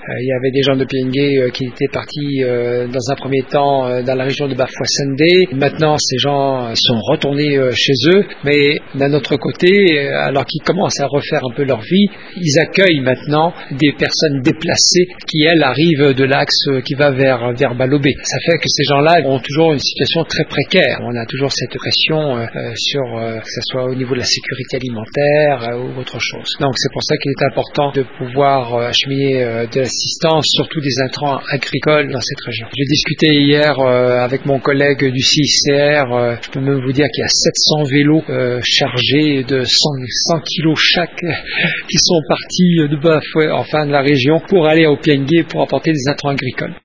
Il y avait des gens de Piengue qui étaient partis dans un premier temps dans la région de Bafoussendé. Maintenant, ces gens sont retournés chez eux, mais d'un autre côté, alors qu'ils commencent à refaire un peu leur vie, ils accueillent maintenant des personnes déplacées qui, elles, arrivent de l'axe qui va vers Balobé. Ça fait que ces gens-là ont toujours une situation très précaire. On a toujours cette pression sur que ce soit au niveau de la sécurité alimentaire ou autre chose. Donc c'est pour ça qu'il est important de pouvoir acheminer de l'assistance, surtout des intrants agricoles dans cette région. J'ai discuté hier avec mon collègue du CICR, je peux même vous dire qu'il y a 700 vélos chargés de 100 kilos chaque qui sont partis de Bafoué, enfin de la région, pour aller au Piengue pour apporter des intrants agricoles.